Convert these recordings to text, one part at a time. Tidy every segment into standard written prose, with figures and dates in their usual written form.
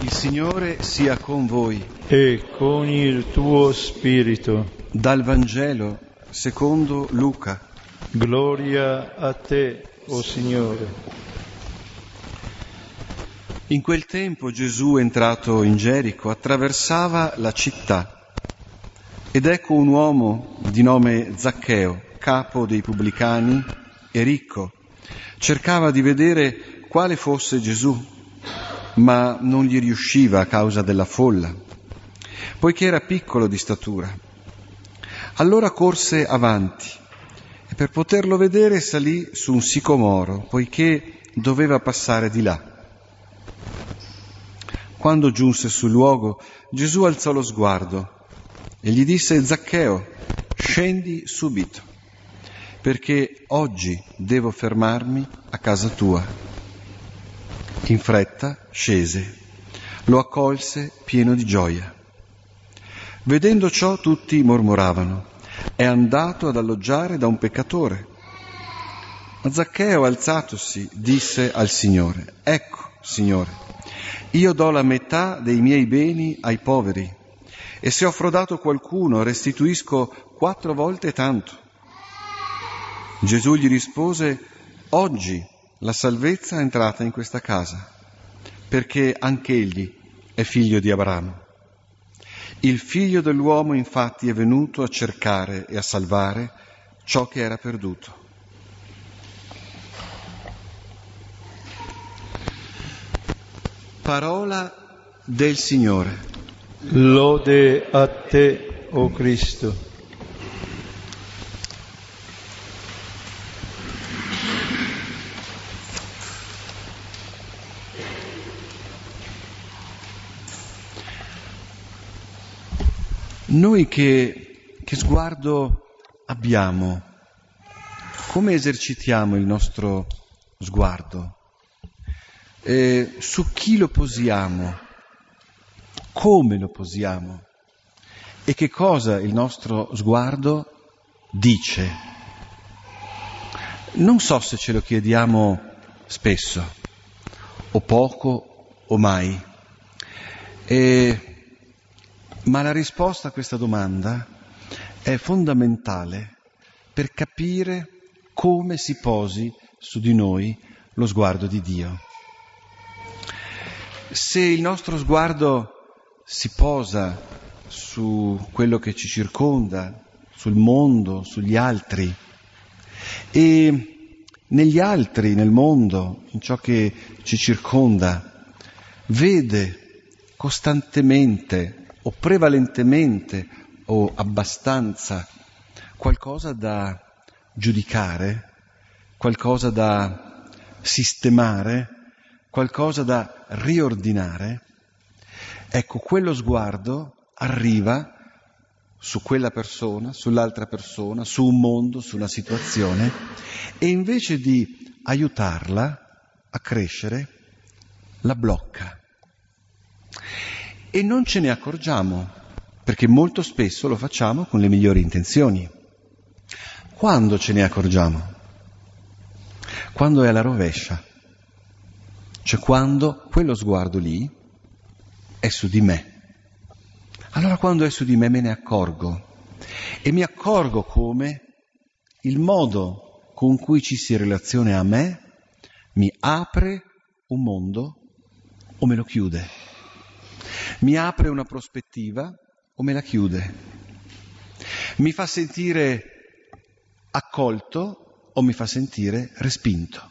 Il Signore sia con voi. E con il tuo spirito. Dal Vangelo secondo Luca. Gloria a te, o Signore. In quel tempo Gesù, entrato in Gerico, attraversava la città. Ed ecco un uomo di nome Zaccheo, capo dei pubblicani e ricco. Cercava di vedere quale fosse Gesù, ma non gli riusciva a causa della folla, poiché era piccolo di statura. Allora corse avanti e per poterlo vedere salì su un sicomoro, poiché doveva passare di là. Quando giunse sul luogo, Gesù alzò lo sguardo e gli disse: Zaccheo, scendi subito, perché oggi devo fermarmi a casa tua. In fretta scese, lo accolse pieno di gioia. Vedendo ciò tutti mormoravano: è andato ad alloggiare da un peccatore. Ma Zaccheo, alzatosi, disse al Signore: ecco, Signore, io do la metà dei miei beni ai poveri, e se ho frodato qualcuno restituisco 4 volte tanto. Gesù gli rispose: oggi la salvezza è entrata in questa casa, perché anch'egli è figlio di Abramo. Il figlio dell'uomo infatti è venuto a cercare e a salvare ciò che era perduto. Parola del Signore. Lode a te, o Cristo. Noi che sguardo abbiamo? Come esercitiamo il nostro sguardo? Su chi lo posiamo? Come lo posiamo? E che cosa il nostro sguardo dice? Non so se ce lo chiediamo spesso, o poco, o mai. Ma la risposta a questa domanda è fondamentale per capire come si posi su di noi lo sguardo di Dio. Se il nostro sguardo si posa su quello che ci circonda, sul mondo, sugli altri, e negli altri, nel mondo, in ciò che ci circonda, vede costantemente o prevalentemente o abbastanza qualcosa da giudicare, qualcosa da sistemare, qualcosa da riordinare, ecco, quello sguardo arriva su quella persona, sull'altra persona, su un mondo, su una situazione, e invece di aiutarla a crescere, la blocca. E non ce ne accorgiamo, perché molto spesso lo facciamo con le migliori intenzioni. Quando ce ne accorgiamo? Quando è alla rovescia, cioè quando quello sguardo lì è su di me. Allora quando è su di me ne accorgo, e mi accorgo come il modo con cui ci si relaziona a me mi apre un mondo o me lo chiude. Mi apre una prospettiva o me la chiude? Mi fa sentire accolto o mi fa sentire respinto?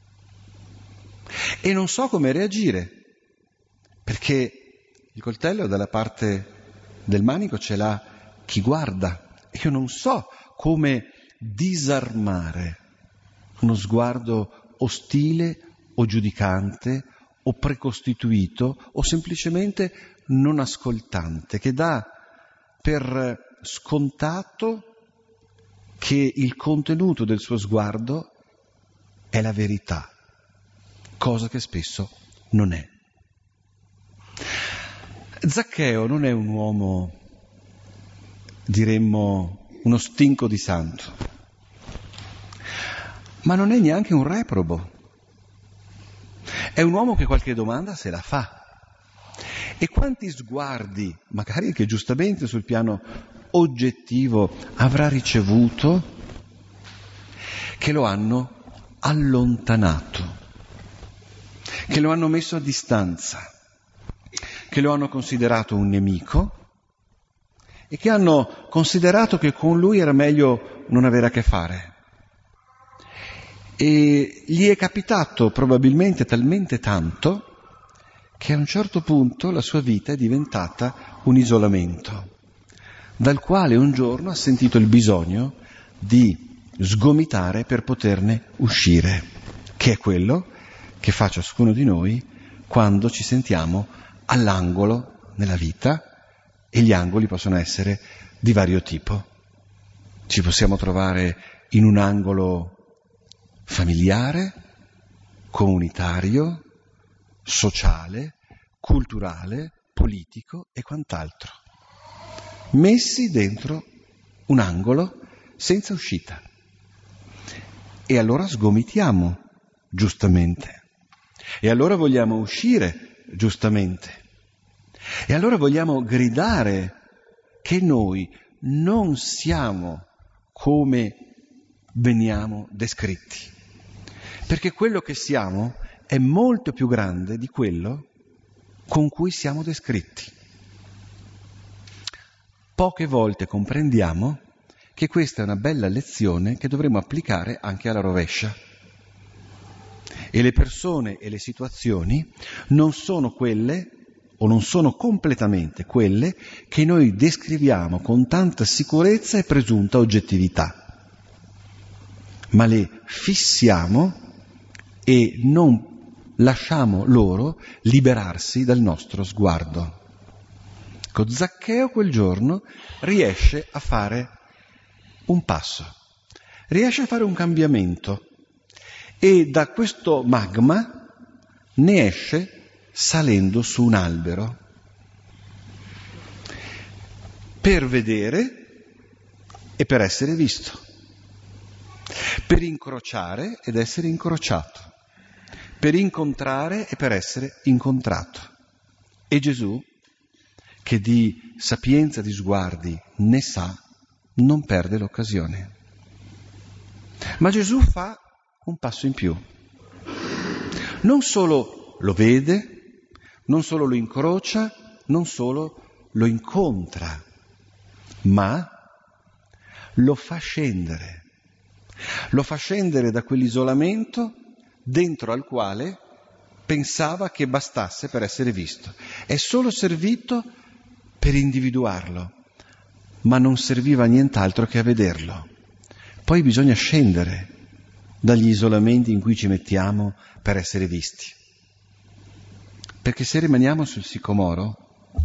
E non so come reagire, perché il coltello dalla parte del manico ce l'ha chi guarda. Io non so come disarmare uno sguardo ostile o giudicante o precostituito o semplicemente non ascoltante, che dà per scontato che il contenuto del suo sguardo è la verità, cosa che spesso non è. Zaccheo non è un uomo, diremmo, uno stinco di santo, ma non è neanche un reprobo. È un uomo che qualche domanda se la fa. E quanti sguardi, magari anche giustamente sul piano oggettivo, avrà ricevuto che lo hanno allontanato, che lo hanno messo a distanza, che lo hanno considerato un nemico e che hanno considerato che con lui era meglio non avere a che fare. E gli è capitato probabilmente talmente tanto che a un certo punto la sua vita è diventata un isolamento, dal quale un giorno ha sentito il bisogno di sgomitare per poterne uscire, che è quello che fa ciascuno di noi quando ci sentiamo all'angolo nella vita, e gli angoli possono essere di vario tipo. Ci possiamo trovare in un angolo familiare, comunitario, sociale, culturale, politico e quant'altro, messi dentro un angolo senza uscita. E allora sgomitiamo, giustamente. E allora vogliamo uscire, giustamente. E allora vogliamo gridare che noi non siamo come veniamo descritti, perché quello che siamo è molto più grande di quello con cui siamo descritti. Poche volte comprendiamo che questa è una bella lezione che dovremo applicare anche alla rovescia. E le persone e le situazioni non sono quelle, o non sono completamente quelle, che noi descriviamo con tanta sicurezza e presunta oggettività, ma le fissiamo e non lasciamo loro liberarsi dal nostro sguardo. Ecco, Zaccheo quel giorno riesce a fare un passo, riesce a fare un cambiamento e da questo magma ne esce salendo su un albero per vedere e per essere visto, per incrociare ed essere incrociato, per incontrare e per essere incontrato. E Gesù, che di sapienza di sguardi ne sa, non perde l'occasione. Ma Gesù fa un passo in più. Non solo lo vede, non solo lo incrocia, non solo lo incontra, ma lo fa scendere. Lo fa scendere da quell'isolamento dentro al quale pensava che bastasse per essere visto. È solo servito per individuarlo, ma non serviva a nient'altro che a vederlo. Poi bisogna scendere dagli isolamenti in cui ci mettiamo per essere visti. Perché se rimaniamo sul sicomoro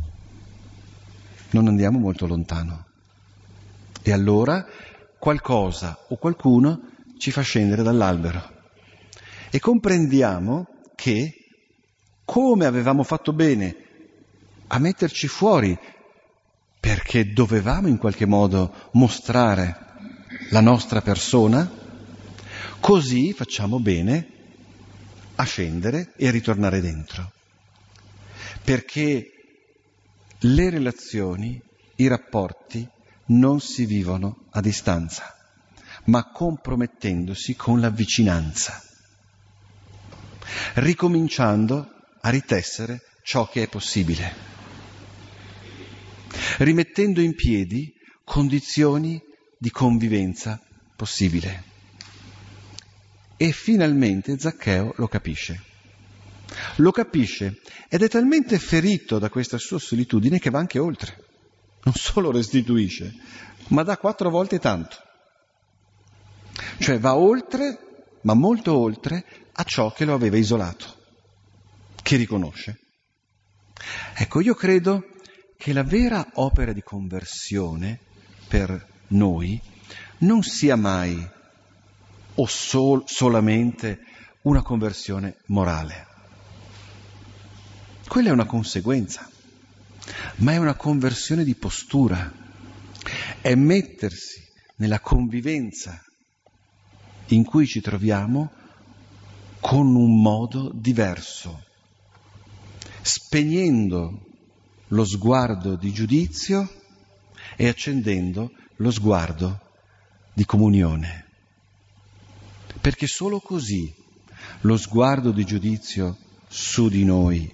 non andiamo molto lontano. E allora qualcosa o qualcuno ci fa scendere dall'albero. E comprendiamo che, come avevamo fatto bene a metterci fuori, perché dovevamo in qualche modo mostrare la nostra persona, così facciamo bene a scendere e a ritornare dentro. Perché le relazioni, i rapporti non si vivono a distanza, ma compromettendosi con la vicinanza, ricominciando a ritessere ciò che è possibile, rimettendo in piedi condizioni di convivenza possibile. E finalmente Zaccheo lo capisce. Lo capisce ed è talmente ferito da questa sua solitudine che va anche oltre. Non solo restituisce, ma dà 4 volte tanto. Cioè va oltre, ma molto oltre, a ciò che lo aveva isolato, che riconosce. Ecco, io credo che la vera opera di conversione per noi non sia mai o solamente una conversione morale. Quella è una conseguenza, ma è una conversione di postura, è mettersi nella convivenza in cui ci troviamo con un modo diverso, spegnendo lo sguardo di giudizio e accendendo lo sguardo di comunione. Perché solo così lo sguardo di giudizio su di noi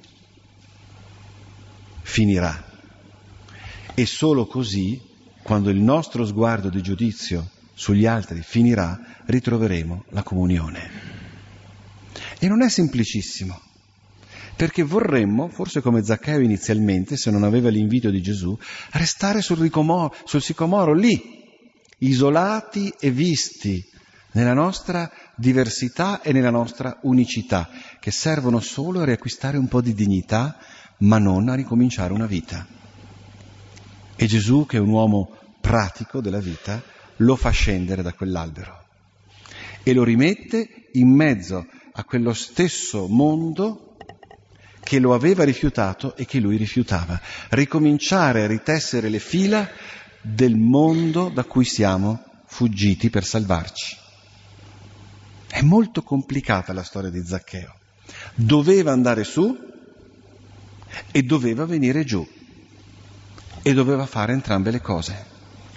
finirà. E solo così, quando il nostro sguardo di giudizio sugli altri finirà, ritroveremo la comunione. E non è semplicissimo, perché vorremmo, forse come Zaccheo inizialmente, se non aveva l'invito di Gesù, restare sul sicomoro lì, isolati e visti nella nostra diversità e nella nostra unicità, che servono solo a riacquistare un po' di dignità, ma non a ricominciare una vita. E Gesù, che è un uomo pratico della vita, lo fa scendere da quell'albero e lo rimette in mezzo a quello stesso mondo che lo aveva rifiutato e che lui rifiutava. Ricominciare a ritessere le fila del mondo da cui siamo fuggiti per salvarci. È molto complicata la storia di Zaccheo. Doveva andare su e doveva venire giù e doveva fare entrambe le cose.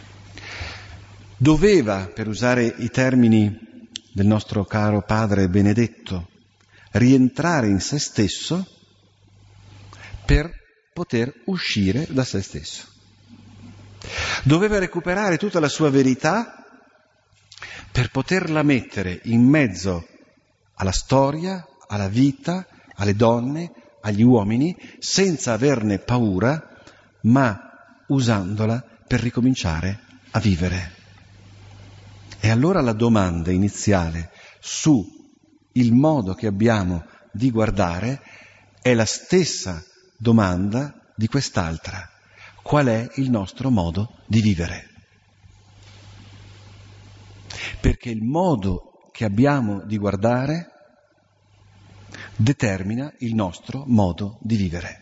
Doveva, per usare i termini del nostro caro padre Benedetto, rientrare in se stesso per poter uscire da se stesso. Doveva recuperare tutta la sua verità per poterla mettere in mezzo alla storia, alla vita, alle donne, agli uomini, senza averne paura, ma usandola per ricominciare a vivere. E allora la domanda iniziale su il modo che abbiamo di guardare è la stessa domanda di quest'altra. Qual è il nostro modo di vivere? Perché il modo che abbiamo di guardare determina il nostro modo di vivere.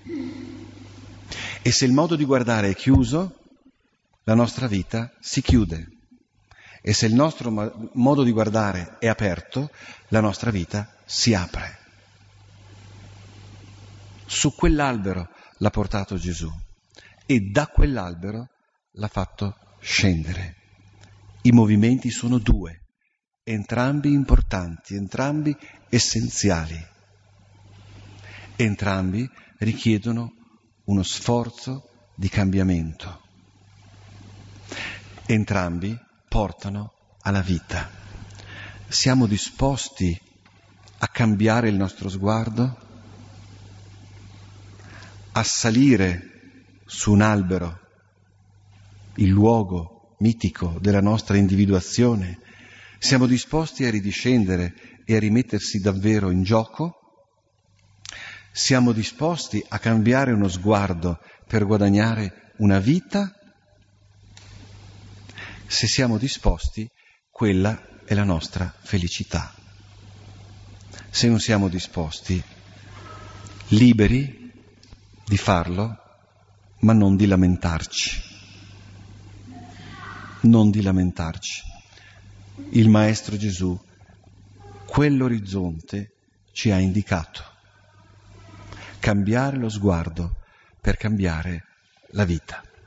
E se il modo di guardare è chiuso, la nostra vita si chiude. E se il nostro modo di guardare è aperto, la nostra vita si apre. Su quell'albero l'ha portato Gesù e da quell'albero l'ha fatto scendere. I movimenti sono due, entrambi importanti, entrambi essenziali. Entrambi richiedono uno sforzo di cambiamento. Entrambi portano alla vita. Siamo disposti a cambiare il nostro sguardo? A salire su un albero, il luogo mitico della nostra individuazione? Siamo disposti a ridiscendere e a rimettersi davvero in gioco? Siamo disposti a cambiare uno sguardo per guadagnare una vita? Se siamo disposti, quella è la nostra felicità. Se non siamo disposti, liberi di farlo, ma non di lamentarci. Non di lamentarci. Il Maestro Gesù quell'orizzonte ci ha indicato. Cambiare lo sguardo per cambiare la vita.